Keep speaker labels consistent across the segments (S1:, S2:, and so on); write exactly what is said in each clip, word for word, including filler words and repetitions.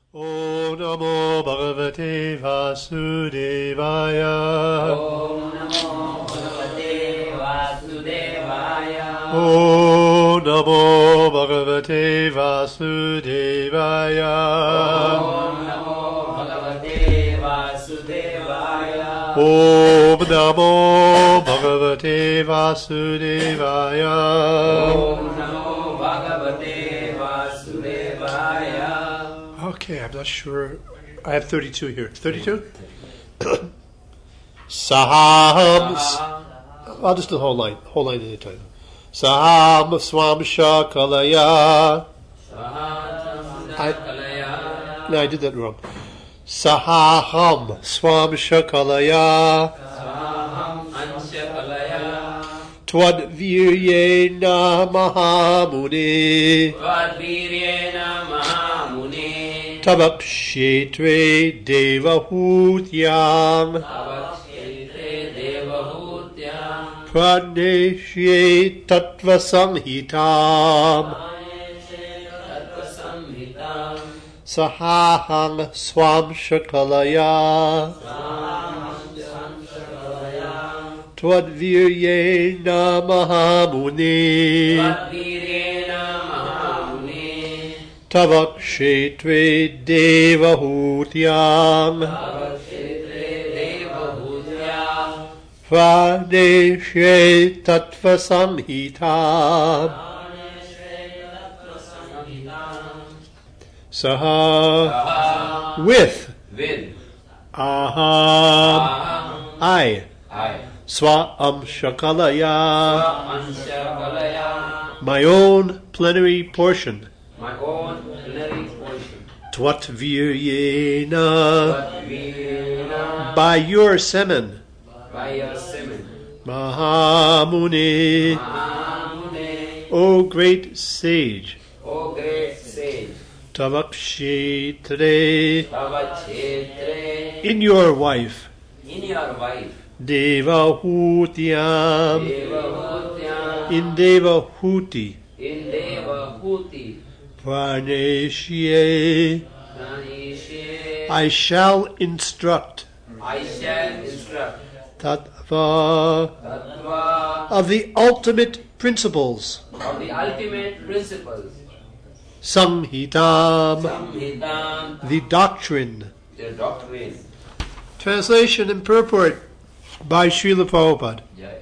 S1: Om Namo Bhagavate Vasudevaya.
S2: Om Namo Bhagavate Vasudevaya.
S1: Om Namo Bhagavate Vasudevaya.
S2: Om Namo Bhagavate Vasudevaya.
S1: Om Namo Bhagavate Vasudevaya.
S2: Om Namo Bhagavate Vasudevaya.
S1: Okay, I'm not sure. I have thirty-two here. thirty-two? Saham. I'll just do the whole line. Whole line at a time. Saham Swam Shakalaya. I, no, I did that wrong. Saham Swam Shakalaya. Twad Viryena Mahamuni.
S2: Twad Viryena Mahamuni.
S1: Tabak Shetre Devahutyam.
S2: Tabak Shetre Devahutyam.
S1: Pradeshe Tattva Samhitam.
S2: Tattva Samhitam.
S1: Sahaham Swam Shakalaya. Twad Viryena Mahamuni.
S2: Twad Viryena Mahamuni.
S1: Tavak Shetre Devahutyam.
S2: Tabak Shetre Devahutyam.
S1: Pradeshe Tattva Samhitam. Saha. With.
S2: With.
S1: Aham. I.
S2: I.
S1: Swam Shakalaya.
S2: Anshakalaya.
S1: My own plenary portion.
S2: My own plenary portion.
S1: Twat Viryena.
S2: Twad Viryena.
S1: By your semen.
S2: By your semen.
S1: Mahamuni.
S2: Mahamuni.
S1: O great sage.
S2: O great sage.
S1: Tavak Shetre.
S2: Tava Chetre.
S1: In your wife.
S2: In your wife.
S1: Devahutyam.
S2: Devahutyam.
S1: In Devahuti.
S2: In Devahuti.
S1: Praneshye.
S2: Pranishe.
S1: I shall instruct.
S2: I shall instruct.
S1: Tattva.
S2: Tattva.
S1: Of the ultimate principles.
S2: Of the ultimate principles.
S1: Samhitam.
S2: Samhitam.
S1: The doctrine.
S2: The doctrine.
S1: Translation and purport by Srila Prabhupada.
S2: Jai.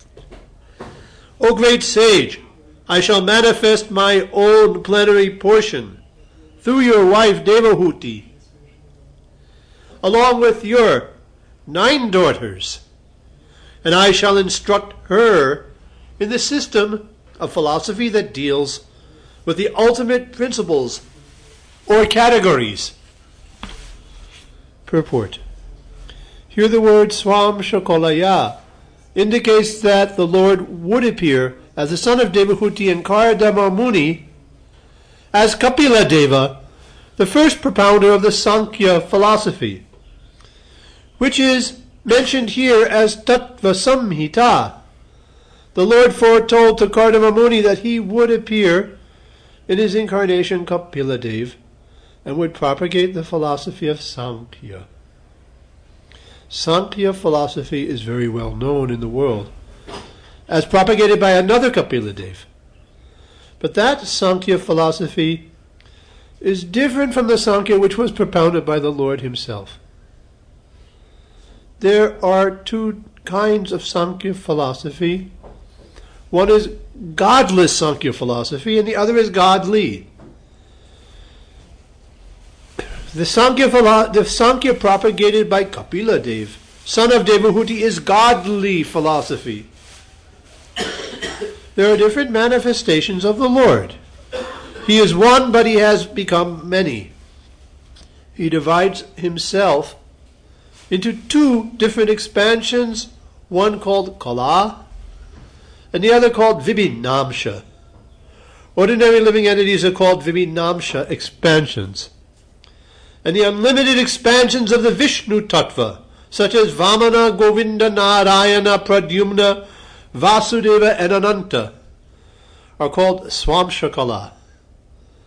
S1: O great sage, I shall manifest my own plenary portion through your wife Devahuti, along with your nine daughters, and I shall instruct her in the system of philosophy that deals with the ultimate principles or categories. Purport. Here the word Swam Shakalaya indicates that the Lord would appear as the son of Devahuti and Kardama Muni as Kapila Deva, the first propounder of the Sankhya philosophy, which is mentioned here as Tattva Samhita. The Lord foretold to Kardama Muni that he would appear in his incarnation Kapila Deva and would propagate the philosophy of Sankhya. Sankhya philosophy is very well known in the world as propagated by another Kapila Deva. But that Sankhya philosophy is different from the Sankhya which was propounded by the Lord himself. There are two kinds of Sankhya philosophy. One is godless Sankhya philosophy and the other is godly. The Sankhya, philo- the Sankhya propagated by Kapila Deva, son of Devahuti, is godly philosophy. There are different manifestations of the Lord. He is one, but he has become many. He divides himself into two different expansions, one called Kala, and the other called Vibhinamsha. Ordinary living entities are called Vibhinamsha expansions. And the unlimited expansions of the Vishnu Tattva, such as Vamana, Govinda, Narayana, Pradyumna, Vasudeva, and Ananta, are called Swam Shakala.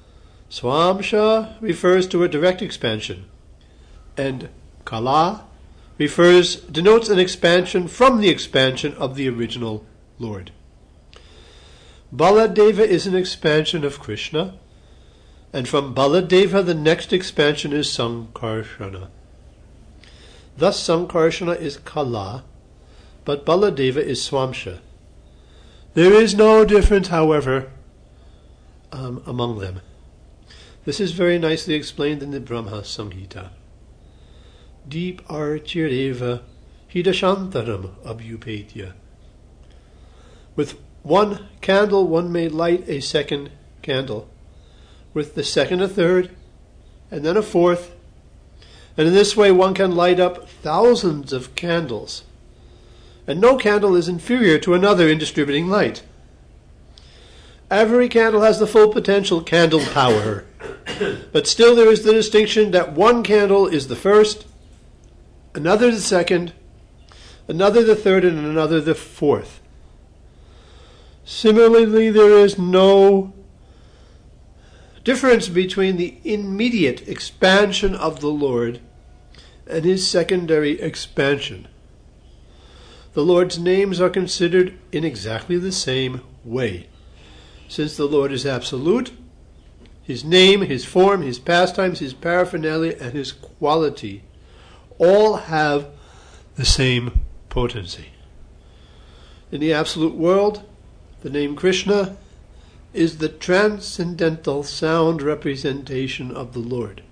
S1: Swamsha refers to a direct expansion, and Kala refers, denotes an expansion from the expansion of the original Lord. Baladeva is an expansion of Krishna, and from Baladeva the next expansion is Sankarshana. Thus Sankarshana is Kala, but Baladeva is Swamsha. There is no difference, however, um, among them. This is very nicely explained in the Brahma Samhita. Deep archireva hidashantaram abhupetya. With one candle one may light a second candle, with the second a third, and then a fourth, and in this way one can light up thousands of candles, and no candle is inferior to another in distributing light. Every candle has the full potential candle power, but still there is the distinction that one candle is the first, another the second, another the third, and another the fourth. Similarly, there is no difference between the immediate expansion of the Lord and his secondary expansion. The Lord's names are considered in exactly the same way. Since the Lord is absolute, his name, his form, his pastimes, his paraphernalia, and his quality all have the same potency. In the absolute world, the name Krishna is the transcendental sound representation of the Lord.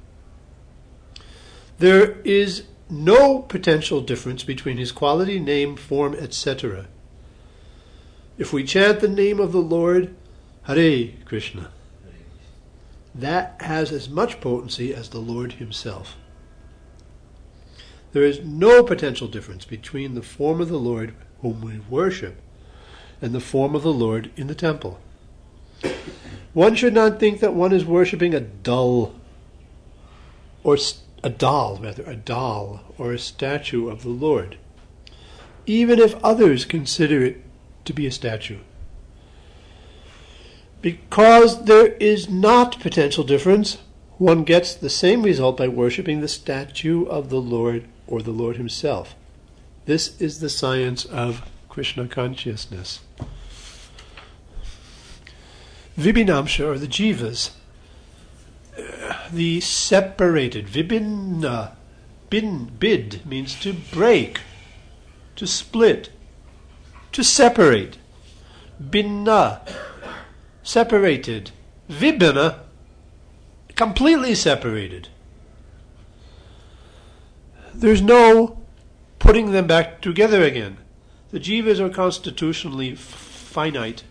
S1: There is no potential difference between his quality, name, form, et cetera. If we chant the name of the Lord, Hare Krishna, that has as much potency as the Lord himself. There is no potential difference between the form of the Lord whom we worship and the form of the Lord in the temple. One should not think that one is worshipping a dull, or a doll, rather, a doll, or a statue of the Lord, even if others consider it to be a statue. Because there is not potential difference, one gets the same result by worshipping the statue of the Lord or the Lord himself. This is the science of Krishna consciousness. Vibhinamsha, or the jivas, the separated, vibhinna, bin, bid means to break, to split, to separate. Binna, separated. Vibhina, completely separated. There's no putting them back together again. The jivas are constitutionally f- finite.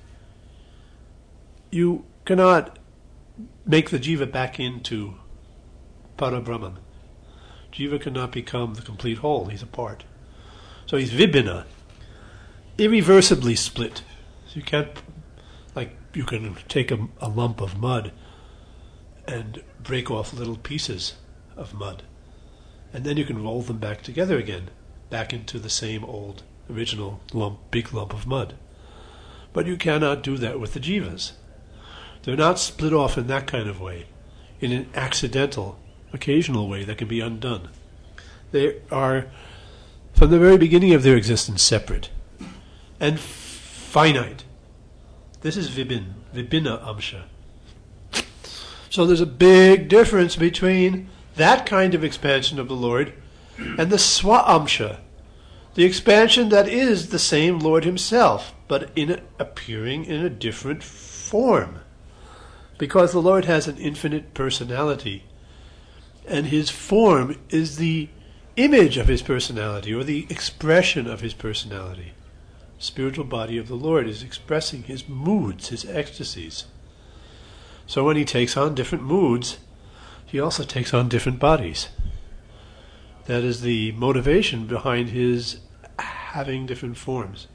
S1: You cannot make the jiva back into Parabrahman. Jiva cannot become the complete whole. He's a part. So he's vibhina, irreversibly split. So you can't, like you can take a, a lump of mud and break off little pieces of mud, and then you can roll them back together again, back into the same old original lump, big lump of mud. But you cannot do that with the jivas. They're not split off in that kind of way, in an accidental, occasional way that can be undone. They are, from the very beginning of their existence, separate and finite. This is vibhin, vibhina amsha. So there's a big difference between that kind of expansion of the Lord and the swa amsha, the expansion that is the same Lord himself, but in a, appearing in a different form. Because the Lord has an infinite personality, and his form is the image of his personality, or the expression of his personality. The spiritual body of the Lord is expressing his moods, his ecstasies. So when he takes on different moods, he also takes on different bodies. That is the motivation behind his having different forms.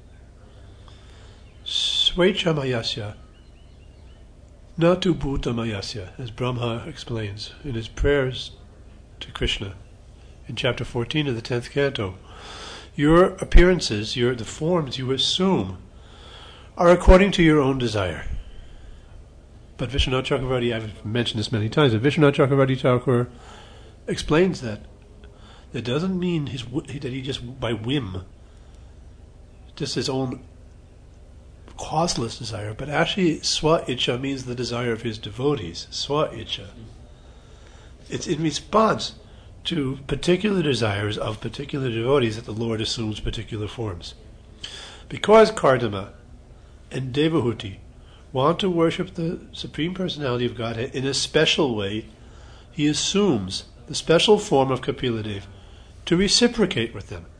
S1: Svechamayasya, Natu Bhutamayasya, as Brahma explains in his prayers to Krishna in chapter fourteen of the tenth canto. Your appearances, your the forms you assume, are according to your own desire. But Vishwanath Chakravarti, I've mentioned this many times, but Vishwanath Chakravarti Thakur explains that that doesn't mean his that he just by whim, just his own causeless desire, but actually swa icha means the desire of his devotees. Swa icha. It's in response to particular desires of particular devotees that the Lord assumes particular forms. Because Kardama and Devahuti want to worship the Supreme Personality of Godhead in a special way, he assumes the special form of Kapiladev to reciprocate with them.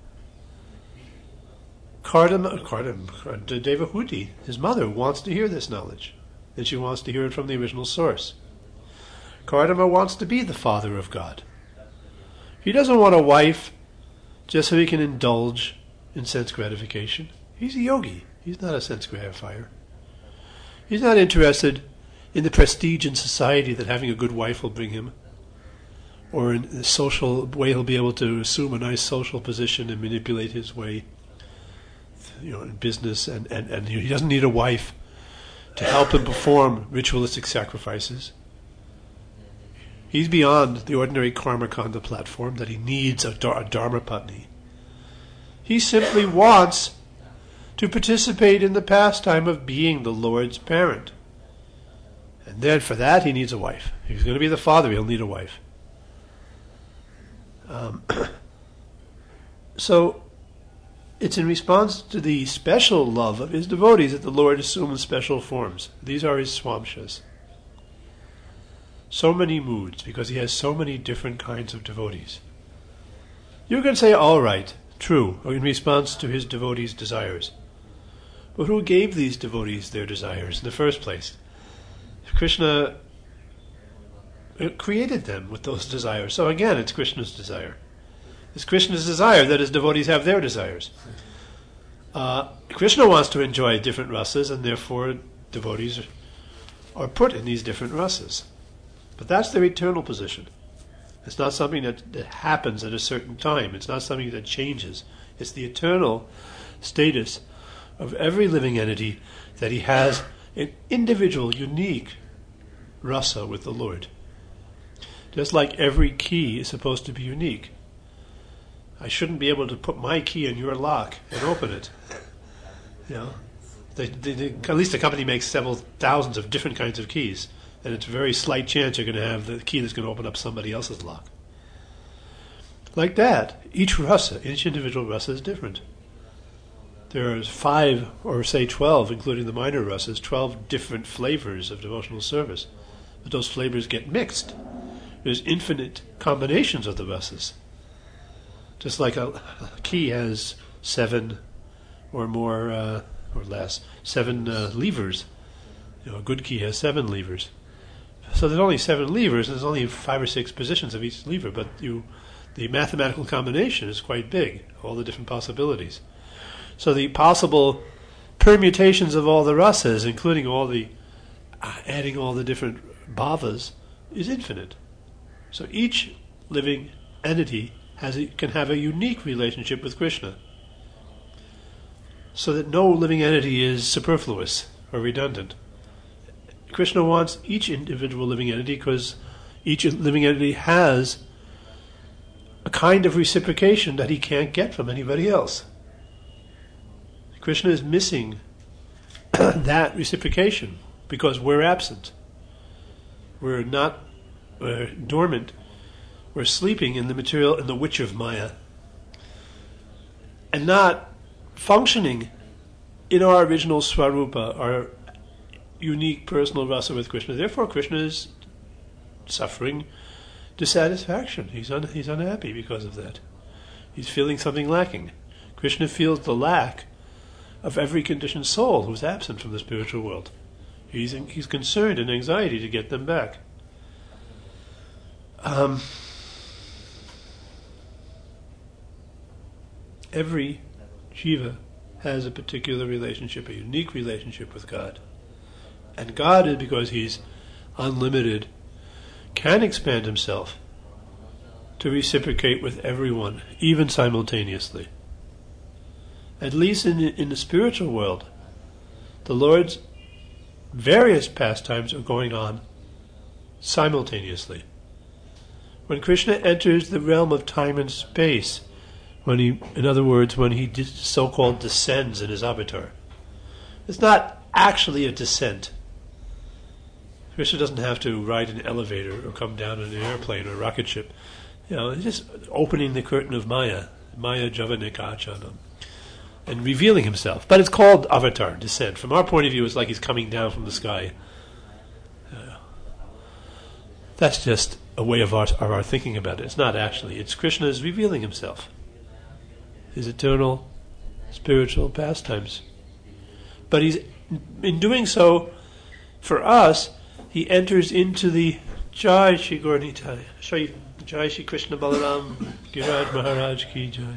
S1: Kardama, Kardama, Devahuti, his mother, wants to hear this knowledge, and she wants to hear it from the original source. Kardama wants to be the father of God. He doesn't want a wife just so he can indulge in sense gratification. He's a yogi. He's not a sense gratifier. He's not interested in the prestige in society that having a good wife will bring him, or in the social way he'll be able to assume a nice social position and manipulate his way, you know, in business, and, and, and he doesn't need a wife to help him perform ritualistic sacrifices. He's beyond the ordinary karma kanda platform that he needs a, a dharma patni. He simply wants to participate in the pastime of being the Lord's parent. And then for that he needs a wife. If he's going to be the father, he'll need a wife. Um, so it's in response to the special love of his devotees that the Lord assumes special forms. These are his swamshas. So many moods, because he has so many different kinds of devotees. You can say, all right, true, in response to his devotees' desires. But who gave these devotees their desires in the first place? Krishna created them with those desires. So again, it's Krishna's desire. It's Krishna's desire that his devotees have their desires. Uh, Krishna wants to enjoy different rasas, and therefore devotees are put in these different rasas. But that's their eternal position. It's not something that, that happens at a certain time. It's not something that changes. It's the eternal status of every living entity that he has an individual, unique rasa with the Lord. Just like every key is supposed to be unique. I shouldn't be able to put my key in your lock and open it. You know, they, they, they, at least the company makes several thousands of different kinds of keys, and it's a very slight chance you're going to have the key that's going to open up somebody else's lock. Like that, each rasa, each individual rasa is different. There are five, or say twelve, including the minor rasas, twelve different flavors of devotional service. But those flavors get mixed. There's infinite combinations of the rasas. Just like a, a key has seven or more, uh, or less, seven uh, levers. You know, a good key has seven levers. So there's only seven levers, and there's only five or six positions of each lever, but you, the mathematical combination is quite big, all the different possibilities. So the possible permutations of all the rasas, including all the, uh, adding all the different bhavas, is infinite. So each living entity has a, can have a unique relationship with Krishna, so that no living entity is superfluous or redundant. Krishna wants each individual living entity because each living entity has a kind of reciprocation that he can't get from anybody else. Krishna is missing that reciprocation because we're absent. We're not we're dormant. We're sleeping in the material, in the witch of Maya, and not functioning in our original Swarupa, our unique personal rasa with Krishna. Therefore, Krishna is suffering dissatisfaction. He's un- he's unhappy because of that. He's feeling something lacking. Krishna feels the lack of every conditioned soul who's absent from the spiritual world. He's in, he's concerned and anxiety to get them back. Um, every jiva has a particular relationship, a unique relationship with God. And God, is because he's unlimited, can expand himself to reciprocate with everyone, even simultaneously. At least in the, in the spiritual world, the Lord's various pastimes are going on simultaneously. When Krishna enters the realm of time and space, when he, in other words, when he de- so-called descends in his avatar, it's not actually a descent. Krishna doesn't have to ride an elevator or come down in an airplane or a rocket ship. You know, he's just opening the curtain of Maya, Maya Javanikachanam, and revealing himself. But it's called avatar, descent. From our point of view, it's like he's coming down from the sky. Uh, that's just a way of our, of our thinking about it. It's not actually. It's Krishna is revealing himself. His eternal spiritual pastimes. But he's in doing so, for us, he enters into the Jai Shri Gaur Nitai. Shri Jai Shri Krishna Balaram Giraj Maharaj Ki Jai.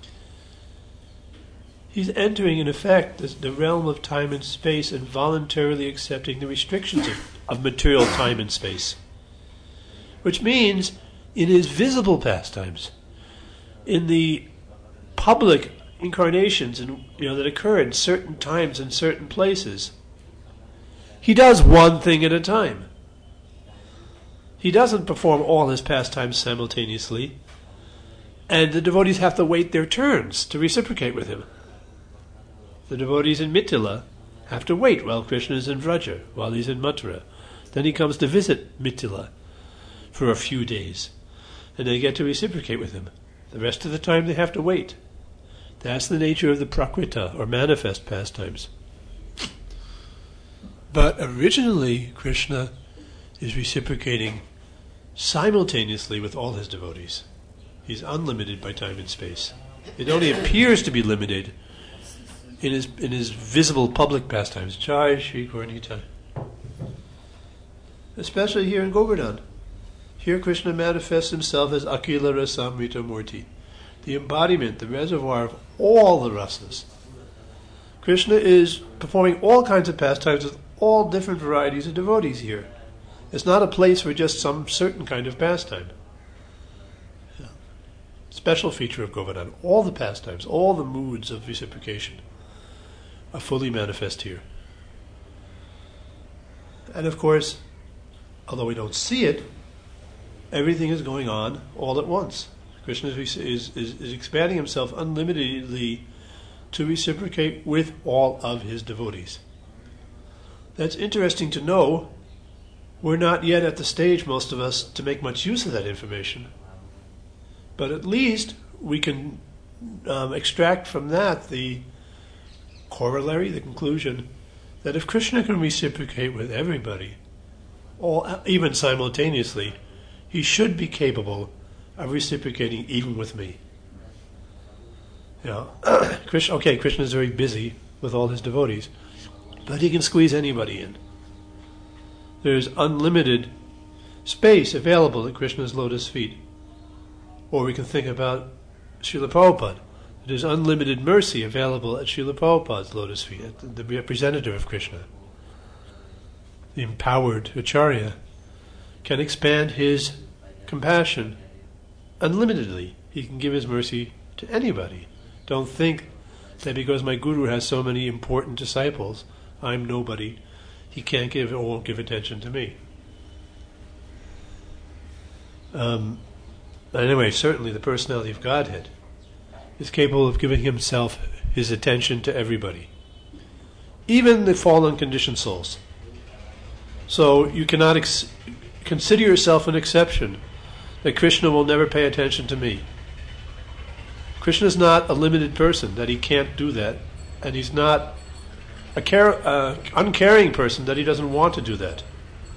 S1: He's entering, in effect, the, the realm of time and space and voluntarily accepting the restrictions of, of material time and space. Which means, in his visible pastimes, in the public incarnations in, you know, that occur in certain times and certain places, he does one thing at a time. He doesn't perform all his pastimes simultaneously, and the devotees have to wait their turns to reciprocate with him. The devotees in Mithila have to wait while Krishna is in Vraja, while he's in Mathura. Then he comes to visit Mithila for a few days, and they get to reciprocate with him. The rest of the time they have to wait. That's the nature of the prakrita, or manifest pastimes. But originally, Krishna is reciprocating simultaneously with all his devotees. He's unlimited by time and space. It only appears to be limited in his in his visible public pastimes. Jai Shri Gaur Nitai. Especially here in Govardhan. Here Krishna manifests himself as Akila Rasamrita Murti, the embodiment, the reservoir of all the rasas. Krishna is performing all kinds of pastimes with all different varieties of devotees here. It's not a place for just some certain kind of pastime. Yeah. Special feature of Govardhan. All the pastimes, all the moods of reciprocation are fully manifest here. And of course, although we don't see it, everything is going on all at once. Krishna is, is, is, is expanding himself unlimitedly to reciprocate with all of his devotees. That's interesting to know. We're not yet at the stage, most of us, to make much use of that information. But at least we can um, extract from that the corollary, the conclusion, that if Krishna can reciprocate with everybody, all, even simultaneously, he should be capable of reciprocating even with me. You know, Krishna, okay, Krishna is very busy with all his devotees, but he can squeeze anybody in. There's unlimited space available at Krishna's lotus feet. Or we can think about Srila Prabhupada. There's unlimited mercy available at Srila Prabhupada's lotus feet, at the representative of Krishna. The empowered Acharya can expand his compassion unlimitedly. He can give his mercy to anybody. Don't think that because my guru has so many important disciples, I'm nobody. He can't give or won't give attention to me. Um, anyway, certainly the personality of Godhead is capable of giving himself his attention to everybody, even the fallen conditioned souls. So you cannot ex- consider yourself an exception, that Krishna will never pay attention to me. Krishna is not a limited person, that he can't do that, and he's not a care, uh, uncaring person, that he doesn't want to do that.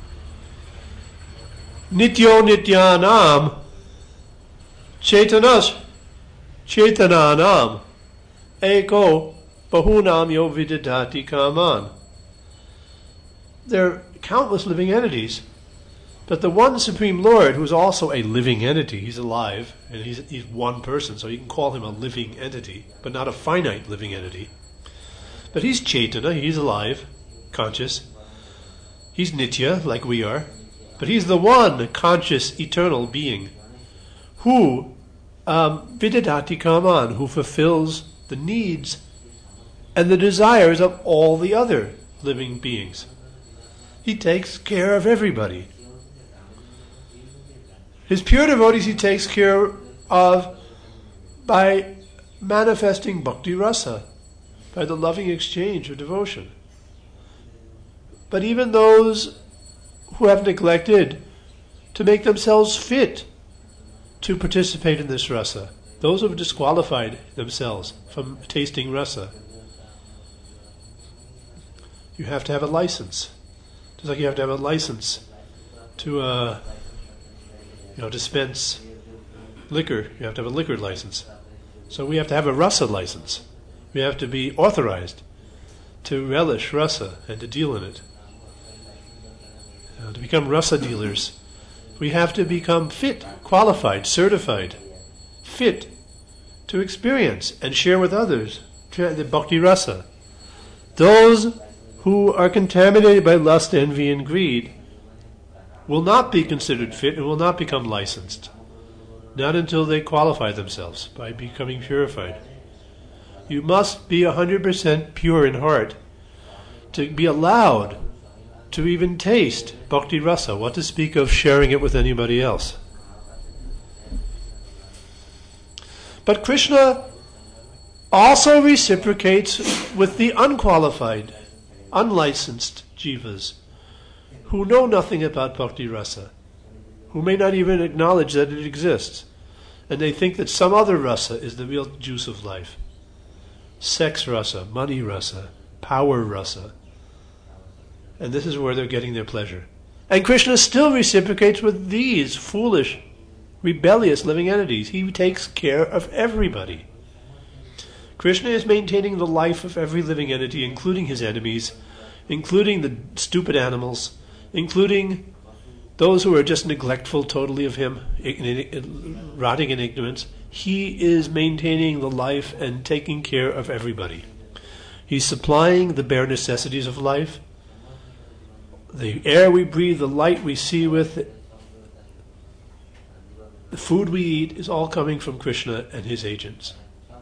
S1: Nityo nityanam chaitanas chaitananam eko bahunam yo vididati kaman. There are countless living entities, but the one Supreme Lord, who is also a living entity, he's alive, and he's, he's one person, so you can call him a living entity, but not a finite living entity. But he's Chaitana, he's alive, conscious. He's Nitya, like we are. But he's the one conscious, eternal being who, um, Vididati Kaman, who fulfills the needs and the desires of all the other living beings. he takes care of everybody. His pure devotees he takes care of by manifesting bhakti rasa, by the loving exchange of devotion. But even those who have neglected to make themselves fit to participate in this rasa, those who have disqualified themselves from tasting rasa, you have to have a license. Just like you have to have a license to uh, you know, dispense liquor, you have to have a liquor license. So we have to have a rasa license. We have to be authorized to relish rasa and to deal in it. Uh, to become rasa dealers, we have to become fit, qualified, certified, fit to experience and share with others the bhakti rasa. Those who are contaminated by lust, envy, and greed will not be considered fit and will not become licensed, not until they qualify themselves by becoming purified. You must be one hundred percent pure in heart to be allowed to even taste bhakti rasa, what to speak of sharing it with anybody else. But Krishna also reciprocates with the unqualified, unlicensed jivas who know nothing about bhakti rasa, who may not even acknowledge that it exists, and they think that some other rasa is the real juice of life. Sex rasa, money rasa, power rasa. And this is where they're getting their pleasure. And Krishna still reciprocates with these foolish, rebellious living entities. He takes care of everybody. Krishna is maintaining the life of every living entity, including his enemies, including the stupid animals, including those who are just neglectful totally of him, rotting in ignorance. He is maintaining the life and taking care of everybody. He's supplying the bare necessities of life. The air we breathe, the light we see with, the food we eat is all coming from Krishna and his agents.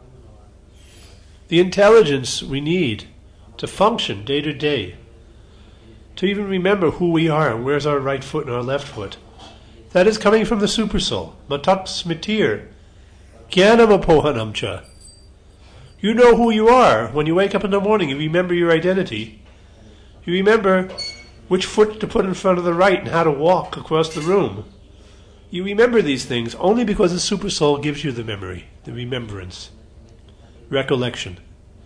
S1: The intelligence we need to function day to day, to even remember who we are and where's our right foot and our left foot, that is coming from the Supersoul. Matat smitir, jnanam apohanam cha. You know who you are. When you wake up in the morning, you remember your identity. You remember which foot to put in front of the right and how to walk across the room. You remember these things only because the Super Soul gives you the memory, the remembrance, recollection.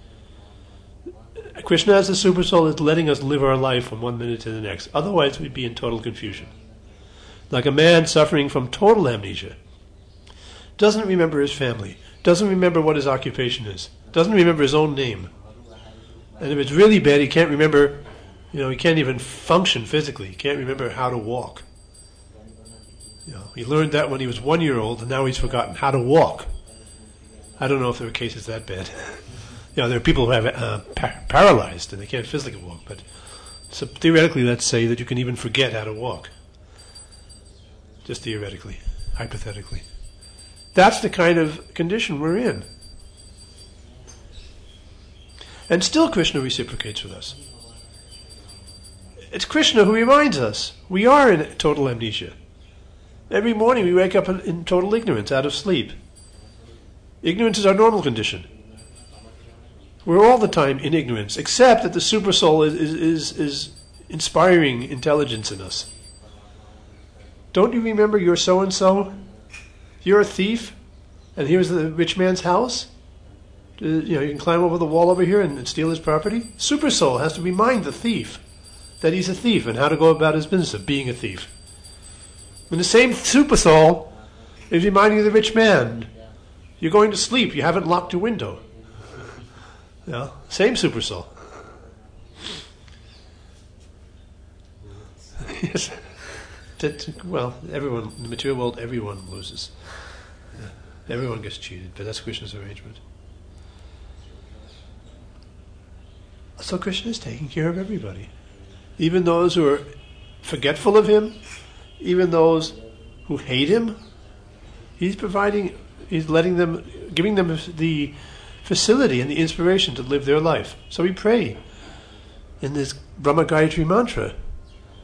S1: Krishna as the Super Soul is letting us live our life from one minute to the next. Otherwise we'd be in total confusion. Like a man suffering from total amnesia. Doesn't remember his family. Doesn't remember what his occupation is. Doesn't remember his own name. And if it's really bad, he can't remember. You know, he can't even function physically. He can't remember how to walk. You know, he learned that when he was one year old, and now he's forgotten how to walk. I don't know if there are cases that bad. You know, there are people who have uh, par- paralyzed and they can't physically walk. But so theoretically, let's say that you can even forget how to walk. Just theoretically, hypothetically. That's the kind of condition we're in. And still Krishna reciprocates with us. It's Krishna who reminds us we are in total amnesia. Every morning we wake up in, in total ignorance, out of sleep. Ignorance is our normal condition. We're all the time in ignorance, except that the Super Soul is, is, is, is inspiring intelligence in us. Don't you remember you're so-and-so? You're a thief, and here's the rich man's house. You know, you can climb over the wall over here and, and steal his property. Super Soul has to remind the thief that he's a thief and how to go about his business of being a thief. And the same Super Soul is reminding the rich man, you're going to sleep, you haven't locked your window. You know, same Super Soul. Yes. Well, everyone, in the material world, everyone loses. Yeah. Everyone gets cheated, but that's Krishna's arrangement. So Krishna is taking care of everybody. Even those who are forgetful of him, even those who hate him, he's providing, he's letting them, giving them the facility and the inspiration to live their life. So we pray in this Brahma Gayatri mantra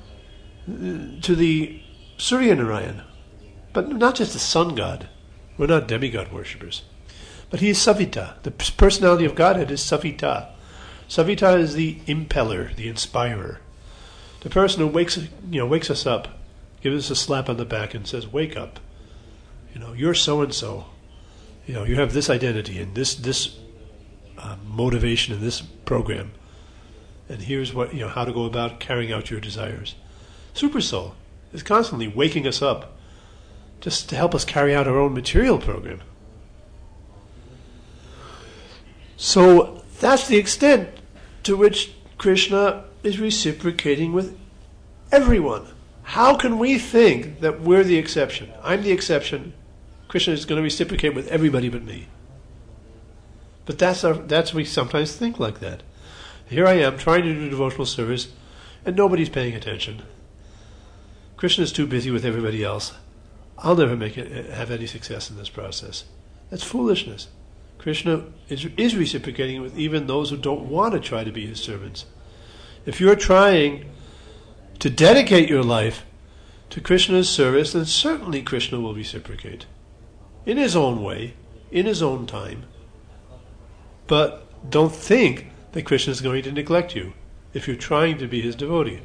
S1: to the Surya Narayan, but not just the sun god. We're not demigod worshippers. But he is Savita. The personality of Godhead is Savita. Savita is the impeller, the inspirer. The person who wakes, you know, wakes us up, gives us a slap on the back and says, "Wake up. You know, you're so and so. You know, you have this identity and this this uh, motivation in this program, and here's what you know how to go about carrying out your desires." Super Soul is constantly waking us up, just to help us carry out our own material program. So that's the extent to which Krishna is reciprocating with everyone. How can we think that we're the exception? I'm the exception. Krishna is going to reciprocate with everybody but me. But that's our, that's we sometimes think like that. Here I am trying to do devotional service, and nobody's paying attention. Krishna is too busy with everybody else. I'll never make it, have any success in this process. That's foolishness. Krishna is, is reciprocating with even those who don't want to try to be his servants. If you're trying to dedicate your life to Krishna's service, then certainly Krishna will reciprocate. In his own way, in his own time. But don't think that Krishna is going to neglect you if you're trying to be his devotee.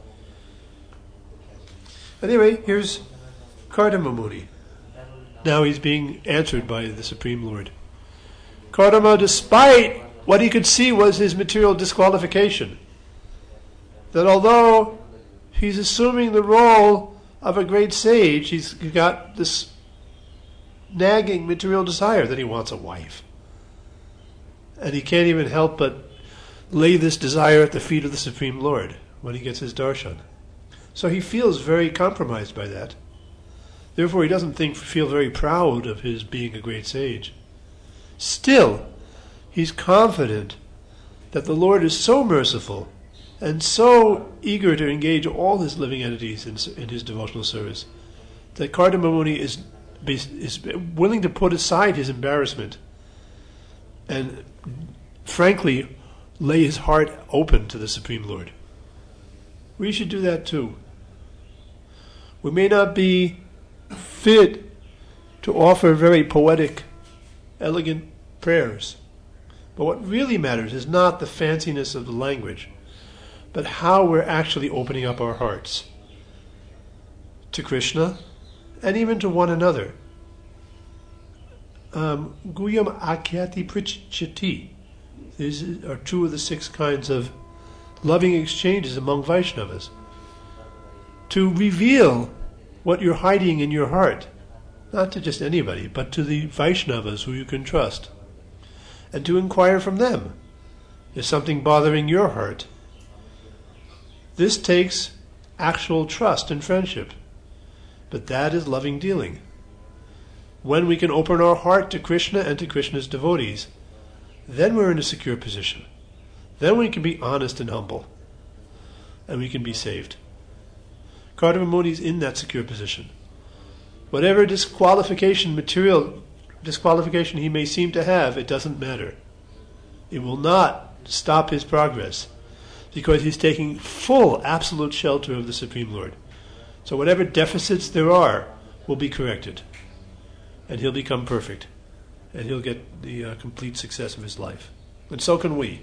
S1: Anyway, here's Kardama Muni. Now he's being answered by the Supreme Lord. Kardama, despite what he could see was his material disqualification, that although he's assuming the role of a great sage, he's got this nagging material desire that he wants a wife. And he can't even help but lay this desire at the feet of the Supreme Lord when he gets his darshan. So he feels very compromised by that. Therefore, he doesn't think feel very proud of his being a great sage. Still, he's confident that the Lord is so merciful and so eager to engage all his living entities in, in his devotional service that Kardama Muni is, is willing to put aside his embarrassment and, frankly, lay his heart open to the Supreme Lord. We should do that too. We may not be fit to offer very poetic, elegant prayers, but what really matters is not the fanciness of the language, but how we're actually opening up our hearts to Krishna and even to one another. Um, Guyam Akyati Prichati. These are two of the six kinds of loving exchanges among Vaishnavas. To reveal what you're hiding in your heart, not to just anybody, but to the Vaishnavas who you can trust, and to inquire from them, is something bothering your heart? This takes actual trust and friendship, but that is loving dealing. When we can open our heart to Krishna and to Krishna's devotees, then we're in a secure position. Then we can be honest and humble, and we can be saved. Kardama Muni is in that secure position. Whatever disqualification, material disqualification he may seem to have, it doesn't matter. It will not stop his progress, because he's taking full, absolute shelter of the Supreme Lord. So whatever deficits there are will be corrected, and he'll become perfect, and he'll get the uh, complete success of his life. And so can we.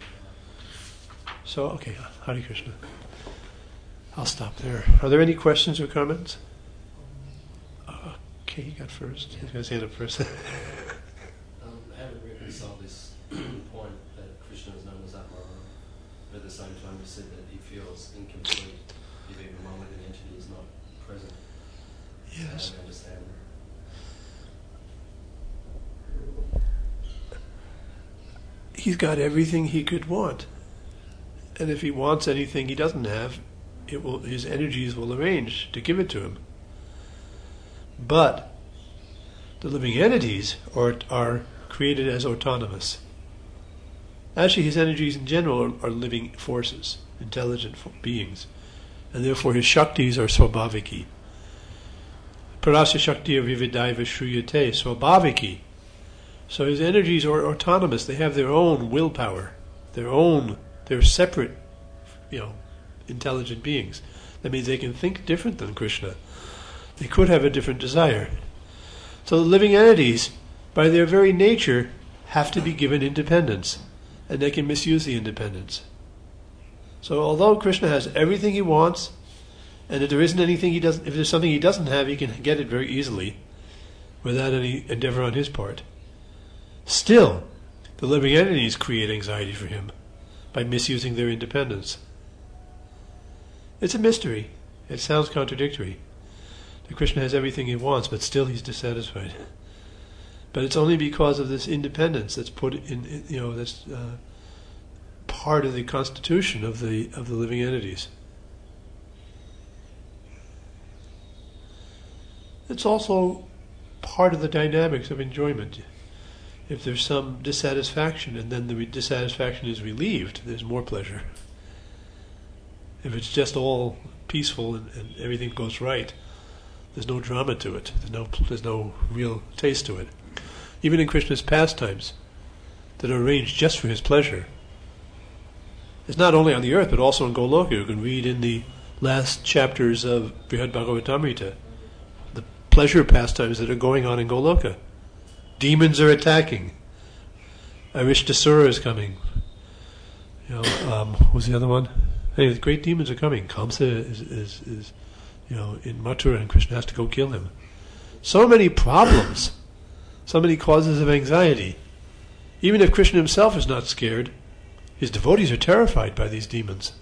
S1: So, okay, Hare Krishna. I'll stop there. Are there any questions or comments? Uh, okay, you got first. He's got his hand up first.
S3: um, I haven't reconciled this point that Krishna is known as Atmaram, but at the same time you said that he feels incomplete if even one living entity is not present.
S1: Yes.
S3: I don't understand.
S1: He's got everything he could want. And if he wants anything he doesn't have, it will, his energies will arrange to give it to him. But the living entities are, are created as autonomous. Actually, his energies in general are, are living forces, intelligent beings, and therefore his shaktis are swabhaviki. Parasya shakti vividaiva shruyate, swabhaviki. So his energies are autonomous. They have their own willpower, their own, they're separate, you know, intelligent beings. That means they can think different than Krishna. They could have a different desire. So the living entities, by their very nature, have to be given independence, and they can misuse the independence. So although Krishna has everything he wants, and if there isn't anything he doesn't, if there's something he doesn't have, he can get it very easily, without any endeavor on his part. Still, the living entities create anxiety for him by misusing their independence. It's a mystery. It sounds contradictory. That Krishna has everything he wants, but still he's dissatisfied. But it's only because of this independence that's put in, in you know, that's uh, part of the constitution of the of the living entities. It's also part of the dynamics of enjoyment. If there's some dissatisfaction and then the re- dissatisfaction is relieved, there's more pleasure. If it's just all peaceful and, and everything goes right, there's no drama to it. There's no there's no real taste to it. Even in Krishna's pastimes, that are arranged just for his pleasure, it's not only on the earth but also in Goloka. You can read in the last chapters of Brihad Bhagavatamrita the pleasure pastimes that are going on in Goloka. Demons are attacking. Arishtasura is coming. You know, um, what was the other one? Hey, the great demons are coming. Kamsa is, is, is, you know, in Mathura, and Krishna has to go kill him. So many problems, so many causes of anxiety. Even if Krishna himself is not scared, his devotees are terrified by these demons.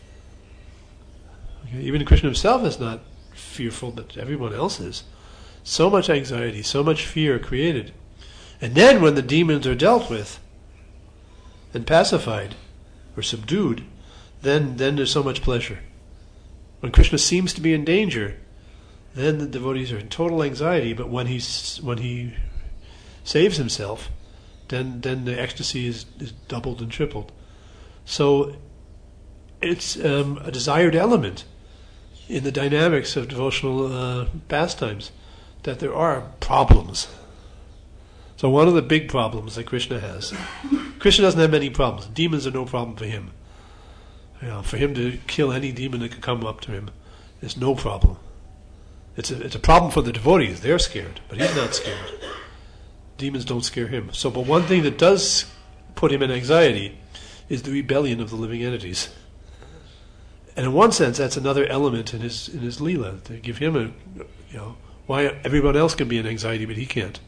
S1: Okay? Even if Krishna himself is not fearful, but everyone else is. So much anxiety, so much fear created. And then when the demons are dealt with and pacified or subdued, then, then there's so much pleasure. When Krishna seems to be in danger, then the devotees are in total anxiety, but when he's, when he saves himself, then then the ecstasy is, is doubled and tripled. So it's um, a desired element in the dynamics of devotional uh, pastimes that there are problems. So one of the big problems that Krishna has, Krishna doesn't have many problems. Demons are no problem for him. You know, for him to kill any demon that could come up to him is no problem. It's a, it's a problem for the devotees. They're scared, but he's not scared. Demons don't scare him. So, but one thing that does put him in anxiety is the rebellion of the living entities. And in one sense, that's another element in his in his leela, to give him a, you know, why everyone else can be in anxiety but he can't.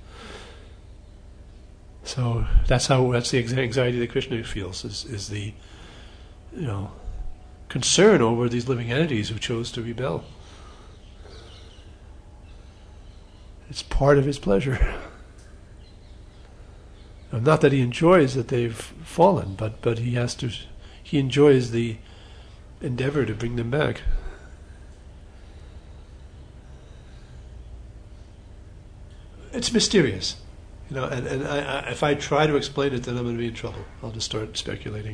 S1: So that's how that's the anxiety that Krishna feels, is is the, you know, concern over these living entities who chose to rebel. It's part of his pleasure. Not that he enjoys that they've fallen, but, but he has to, he enjoys the endeavor to bring them back. It's mysterious, you know, and, and I, I, if I try to explain it, then I'm going to be in trouble. I'll just start speculating.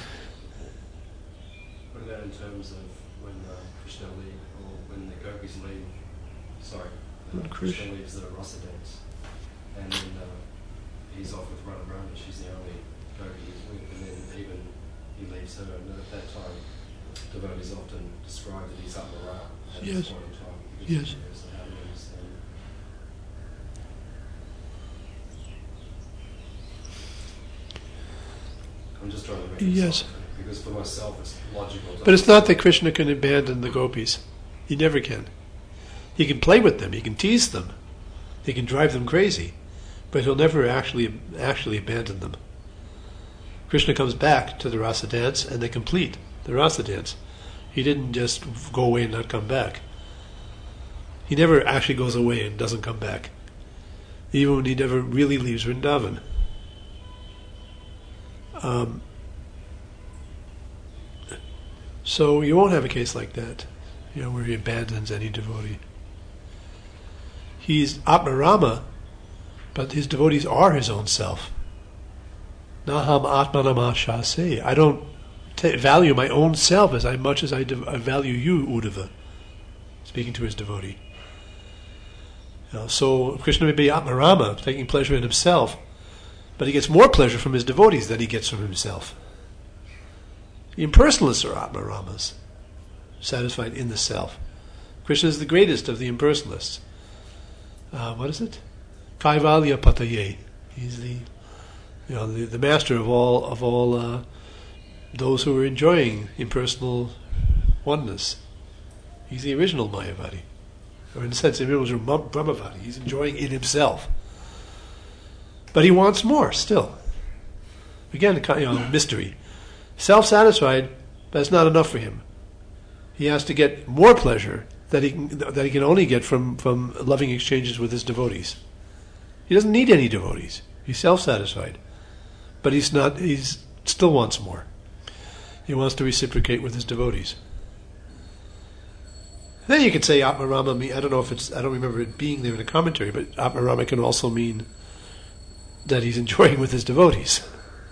S3: What about in terms of when uh, Krishna leave, or when the gopis leave, sorry, uh, Krishna leaves the rasa dance, and then uh, he's off with Radharani, she's the only gopi he's with, and then even he leaves her, and at that time, devotees often describe that he's up Mara at
S1: Yes.
S3: this point in time.
S1: Yes.
S3: There's the happenings, and I'm just trying to make it
S1: Yes.
S3: solid, because for myself it's logical. to
S1: But it's not that
S3: understand.
S1: Krishna can abandon the gopis. He never can. He can play with them, he can tease them, he can drive them crazy, but he'll never actually actually abandon them. Krishna comes back to the rasa dance and they complete the rasa dance. He didn't just go away and not come back. He never actually goes away and doesn't come back. Even when he never really leaves Vrindavan. Um, so you won't have a case like that, you know, where he abandons any devotee. He's Atmarama, but his devotees are his own self. Naham Atmanamashase. I don't t- value my own self as much as I, de- I value you, Uddhava. Speaking to his devotee. You know, so Krishna may be Atmarama, taking pleasure in himself, but he gets more pleasure from his devotees than he gets from himself. The impersonalists are Atmaramas. satisfied in the self. Krishna is the greatest of the impersonalists. Uh, what is it? Kaivalya Pataye. He's the, you know, the, the master of all of all uh, those who are enjoying impersonal oneness. He's the original Mayavadi, or in a sense, the original Brahmavadi. He's enjoying it himself, but he wants more still. Again, you know, mystery. Self-satisfied, that's not enough for him. He has to get more pleasure that he can, that he can only get from, from loving exchanges with his devotees. He doesn't need any devotees. He's self-satisfied, but he's not. He's still wants more. He wants to reciprocate with his devotees. Then you could say Atmarama. I don't know if it's. I don't remember it being there in the commentary, but Atmarama can also mean that he's enjoying with his devotees.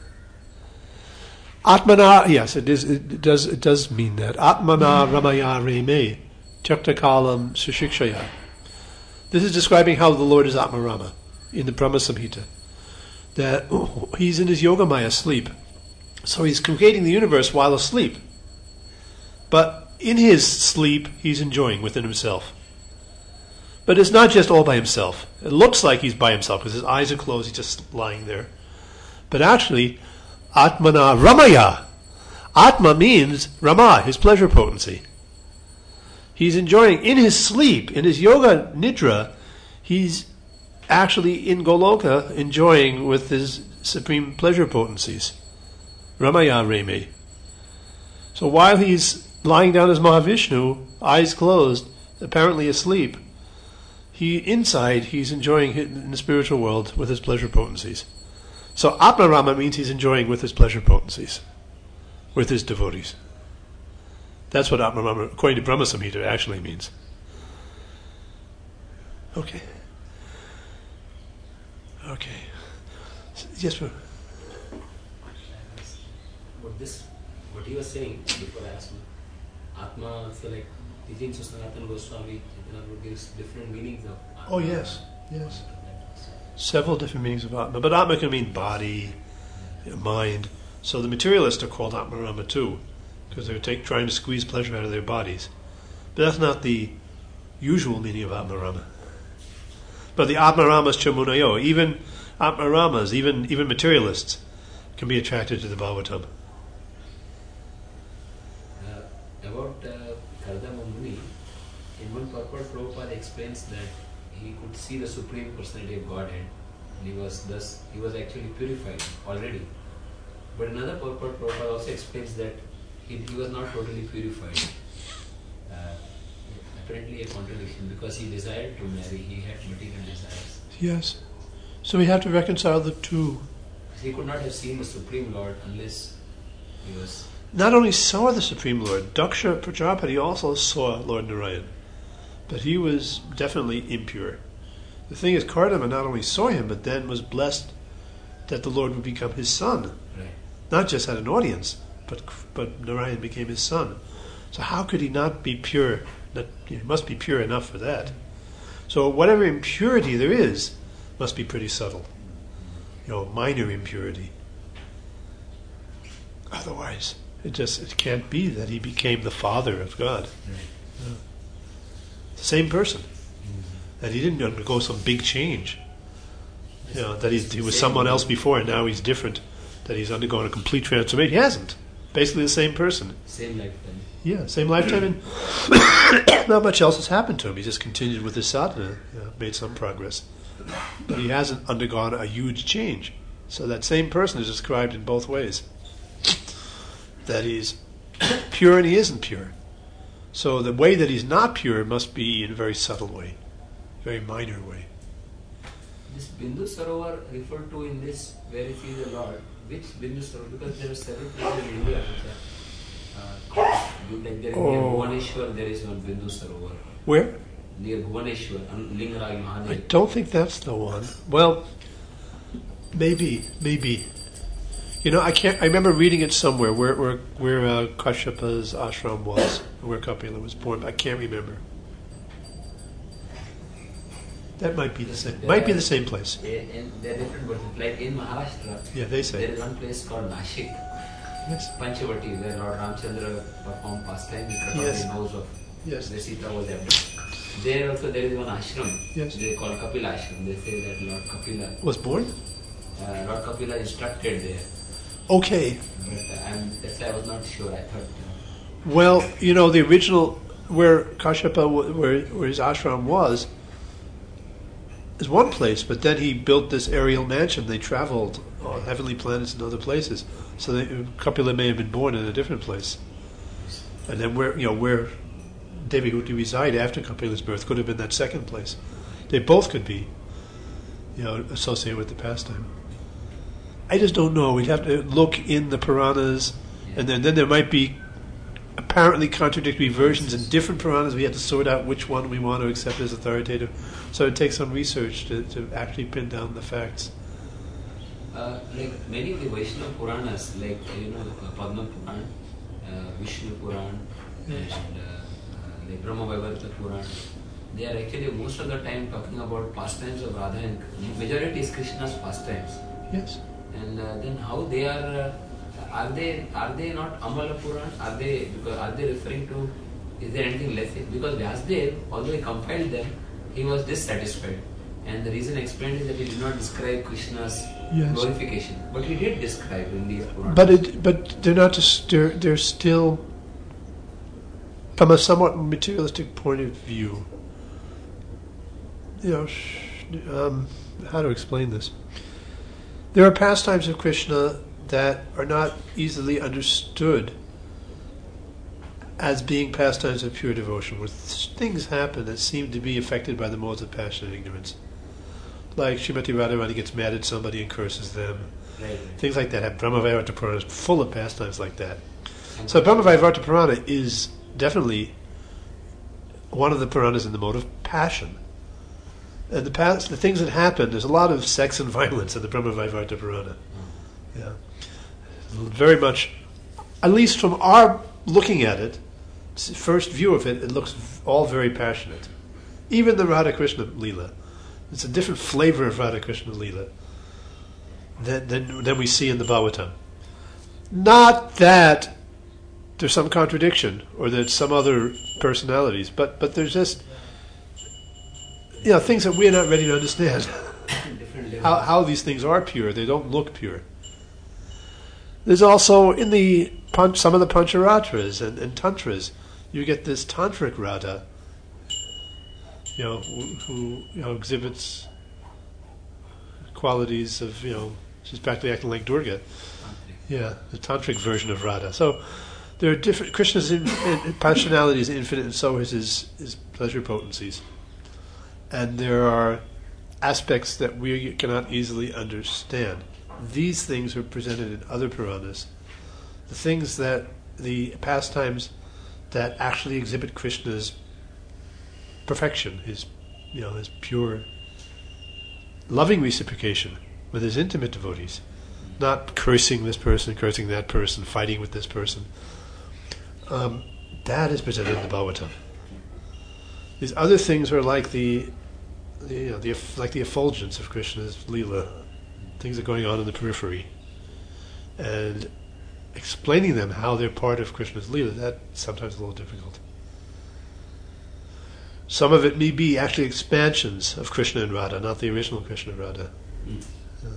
S1: Atmana, yes, it is. It does. It does mean that. Atmana Ramaya Reme Tyaktakalam Sushikshaya. This is describing how the Lord is Atmarama in the Brahma Samhita. That oh, he's in his Yogamaya sleep, so he's creating the universe while asleep. But in his sleep, he's enjoying within himself. But it's not just all by himself. It looks like he's by himself because his eyes are closed. He's just lying there. But actually, Atmana Ramaya. Atma means Rama, his pleasure potency. He's enjoying in his sleep, in his yoga nidra, he's actually in Goloka enjoying with his supreme pleasure potencies. Ramaya Reme. So while he's lying down as Mahavishnu, eyes closed, apparently asleep, he inside he's enjoying in the spiritual world with his pleasure potencies. So Atmarama means he's enjoying with his pleasure potencies, with his devotees. That's what Atmarama, according to Brahma Samhita, actually means. Okay. Okay. Yes, sir.
S4: What this, what he was saying before I asked him, Atma, so like teaching Sanatana Goswami, Chaitanya gives different meanings of Atma.
S1: Oh yes, yes. Several different meanings of Atma, but Atma can mean body, mind. So the materialists are called Atmarama too, because they're take, trying to squeeze pleasure out of their bodies. But that's not the usual meaning of Atmarama. But the Atmaramas Chamunayo, even Atmaramas, even even materialists, can be attracted to the Bhagavatam.
S4: Uh, about uh, Kardama Muni, in one purport, Prabhupada explains that he could see the Supreme Personality of Godhead, and he was thus he was actually purified already. But another purport, Prabhupada also explains that he, he was not totally purified. Uh, apparently a contradiction, because he desired to marry, he had material desires.
S1: Yes. So we have to reconcile the two.
S4: He could not have seen the Supreme Lord unless he was...
S1: Not only saw the Supreme Lord, Daksha Prajapati also saw Lord Narayan, but he was definitely impure. The thing is, Kardama not only saw him, but then was blessed that the Lord would become his son.
S4: Right.
S1: Not just had an audience, but but Narayan became his son. So how could he not be pure? Not, he must be pure enough for that. So whatever impurity there is must be pretty subtle. You know, minor impurity. Otherwise, it just it can't be that he became the Father of God.
S4: Right.
S1: No. The same person. Mm-hmm. That he didn't undergo some big change. You know, that he's, he was someone else before and now he's different. That he's undergone a complete transformation. He hasn't. Basically the same person.
S4: Same lifetime.
S1: Yeah, same lifetime, and not much else has happened to him. He just continued with his sadhana, you know, made some progress. But he hasn't undergone a huge change. So that same person is described in both ways. That he's pure and he isn't pure. So the way that he's not pure must be in a very subtle way, very minor way.
S4: This Bindu Sarovar referred to in this, where you see the Lord, which Bindu Sarovar? Because there are several places in India which are, uh, like there is
S1: Oh.
S4: near Bhuvaneshwar, there is one Bindu Sarovar.
S1: Where?
S4: Near Bhuvaneshwar, Lingaraj
S1: I
S4: Mahadev.
S1: don't think that's the one. Well, maybe, maybe. You know, I can't. I remember reading it somewhere where where where uh, Kashyapa's ashram was, where Kapila was born. But I can't remember. That might be the same.
S4: There
S1: Might be
S4: are-
S1: the same place.
S4: In, in, there are different versions. Like in Maharashtra,
S1: Yeah, they say.
S4: there is one place called Nashik.
S1: Yes.
S4: Panchavati, where Lord Ramchandra performed pastime, he cut
S1: Yes.
S4: off the nose of
S1: Yes.
S4: the Sita was abducted. There also there is one ashram.
S1: Yes.
S4: They call Kapila ashram. They say that Lord Kapila,
S1: Was born?
S4: uh, Lord Kapila instructed there.
S1: Okay.
S4: But uh, I'm, that's why I was not sure. I thought. Uh,
S1: Well, you know, the original, where Kashyapa, wa- where, where his ashram was, is one place, but then he built this aerial mansion. They traveled on heavenly planets and other places. So they, Kapila may have been born in a different place. And then where, you know, where Devahuti resided after Kapila's birth could have been that second place. They both could be, you know, associated with the pastime. I just don't know. We'd have to look in the Puranas, and then, then there might be apparently contradictory versions in different Puranas. We have to sort out which one we want to accept as authoritative. So it takes some research to, to actually pin down the facts.
S4: Uh, like many of the Vaishnava Puranas, like you know uh, Padma Puran, uh, Vishnu Puran, and uh, uh, like Brahma Vaivarta Puran, they are actually most of the time talking about pastimes of Radha, and majority is Krishna's pastimes.
S1: Yes.
S4: And uh, then how they are, uh, are they are they not Amala Puran? Are they because are they referring to? Is there anything less? Because Vyasdev, although he compiled them, he was dissatisfied, and the reason explained is that he did not describe Krishna's
S1: Yes.
S4: glorification, but he did describe in these Puranas.
S1: But it, but they're not just, they're, they're still, from a somewhat materialistic point of view, you know, sh- um, how to explain this? There are pastimes of Krishna that are not easily understood as being pastimes of pure devotion, where th- things happen that seem to be affected by the modes of passion and ignorance. Like Srimati Radharani gets mad at somebody and curses them.
S4: Right, right.
S1: Things like that. Brahma Vaivarta Purana is full of pastimes like that. So Brahma Vaivarta Purana is definitely one of the Puranas in the mode of passion. And the past, the things that happen, there's a lot of sex and violence in the Brahma Vaivarta Purana. Yeah, very much, at least from our looking at it, s- first view of it, it looks v- all very passionate. Even the Radha Krishna Leela. It's a different flavor of Radha Krishna Leela than, than, than we see in the Bhagavatam. Not that there's some contradiction or there's some other personalities, but, but there's just, you know, things that we're not ready to understand.
S4: Different level.
S1: how, how these things are pure. They don't look pure. There's also, in the punch, some of the Pancharatras and, and Tantras, you get this Tantric Radha, you know, who, who you know, exhibits qualities of, you know, she's practically acting like Durga. Yeah, the tantric version of Radha. So there are different. Krishna's in, in, passionality is infinite, and so is his, his pleasure potencies. And there are aspects that we cannot easily understand. These things are presented in other Puranas. The things that the pastimes that actually exhibit Krishna's perfection, his, you know, his pure, loving reciprocation with his intimate devotees. Not cursing this person, cursing that person, fighting with this person. Um, that is presented in the Bhagavatam. These other things are like the, the, you know, the like the effulgence of Krishna's Leela. Things are going on in the periphery, and explaining them how they're part of Krishna's Leela, that's sometimes a little difficult. Some of it may be actually expansions of Krishna and Radha, not the original Krishna and Radha.
S4: Mm.
S1: Yeah.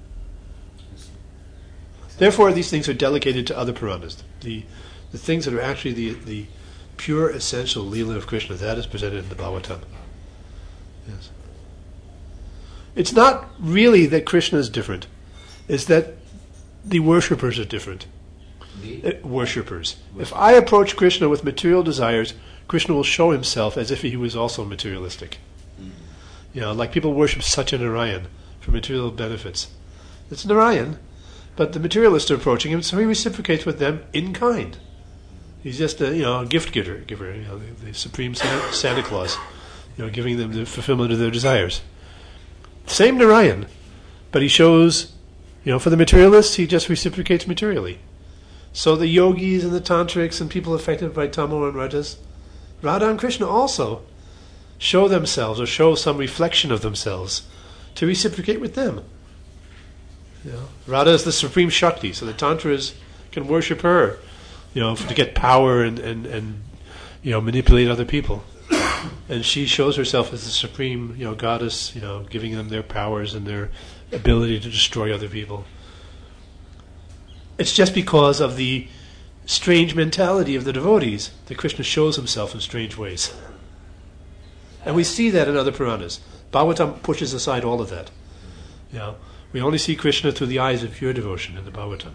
S1: Therefore, these things are delegated to other Puranas. The the things that are actually the the pure essential Leela of Krishna, that is presented in the Bhagavatam. Yes. It's not really that Krishna is different. It's that the worshippers are different.
S4: The
S1: Uh, worshippers. If I approach Krishna with material desires, Krishna will show himself as if he was also materialistic.
S4: Mm.
S1: You know, like people worship Satyanarayan for material benefits. It's Narayan, but the materialists are approaching him, so he reciprocates with them in kind. He's just a, you know, a gift giver, giver, you know, the, the supreme Santa, Santa Claus, you know, giving them the fulfillment of their desires. Same Narayan, but he shows, you know, for the materialists, he just reciprocates materially. So the yogis and the tantrics and people affected by tamo and rajas, Radha and Krishna also show themselves or show some reflection of themselves to reciprocate with them. You know, Radha is the supreme Shakti, so the tantras can worship her, you know, to get power and, and, and you know, manipulate other people. And she shows herself as the supreme, you know, goddess, you know, giving them their powers and their ability to destroy other people. It's just because of the strange mentality of the devotees that Krishna shows himself in strange ways. And we see that in other Puranas. Bhagavatam pushes aside all of that. You know, we only see Krishna through the eyes of pure devotion in the Bhagavatam.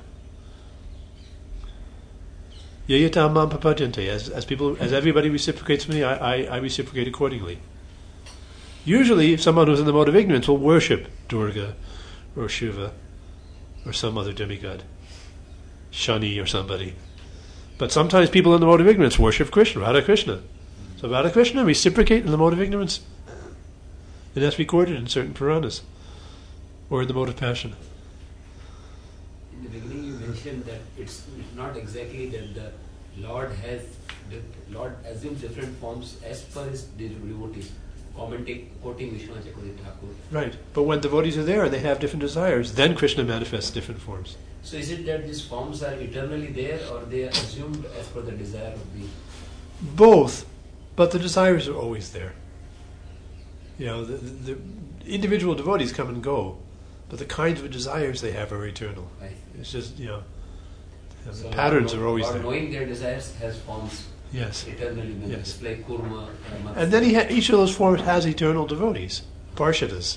S1: Yayatam mam papadyante. As as people, as everybody reciprocates me, I, I, I reciprocate accordingly. Usually, someone who's in the mode of ignorance will worship Durga, or Shiva, or some other demigod, Shani or somebody. But sometimes people in the mode of ignorance worship Krishna, Radha Krishna. So Radha Krishna reciprocate in the mode of ignorance. And that's recorded in certain Puranas, or in the mode of passion.
S4: In the beginning you mentioned that it's not exactly that the Lord has, the Lord assumes different forms as per his devotees, commenting, quoting Vishwanath Chakravarti Thakur.
S1: Right, but when devotees are there and they have different desires, then Krishna manifests different forms.
S4: So is it that these forms are eternally there, or they are assumed as per the desire of the...
S1: Both, but the desires are always there. You know, the, the, the individual devotees come and go, but the kinds of desires they have are eternal.
S4: Right.
S1: It's just, you know, the
S4: So
S1: patterns
S4: Lord,
S1: are always
S4: Lord
S1: there.
S4: knowing their desires has forms
S1: Yes.
S4: eternally,
S1: Yes.
S4: just like Kurma and Matsya.
S1: And then he ha- each of those forms has eternal devotees, Parshadas.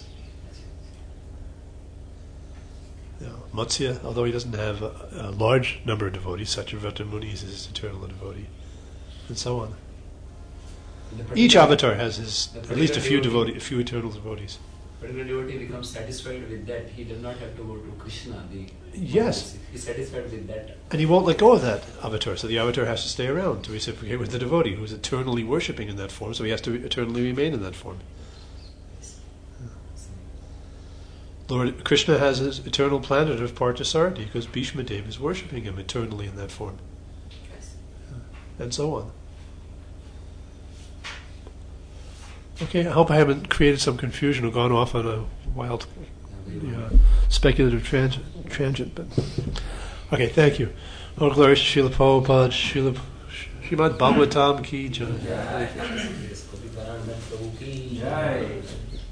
S1: You know, Matsya, although he doesn't have a, a large number of devotees, Satyavata Muni is his eternal devotee, and so on.
S4: And the
S1: Each
S4: particular-
S1: avatar has his
S4: the
S1: at least a few
S4: particular
S1: devotee, a few eternal devotees.
S4: particular devotee becomes satisfied with that. He does not have to go to Krishna. The
S1: Yes.
S4: He's satisfied with that.
S1: And he won't let go of that avatar, so the avatar has to stay around to reciprocate with the devotee who's eternally worshipping in that form, so he has to eternally remain in that form. Lord Krishna has his eternal planet of Parthasarthi because Bhishma Dev is worshipping him eternally in that form. And so on. Okay, I hope I haven't created some confusion or gone off on a wild, uh, speculative trans- tangent. But okay, thank you. All glory to Srila Prabhupada, Srila Srimad Bhagavatam ki jai.
S4: Yes, Gopi Paranand Prabhu ki jai.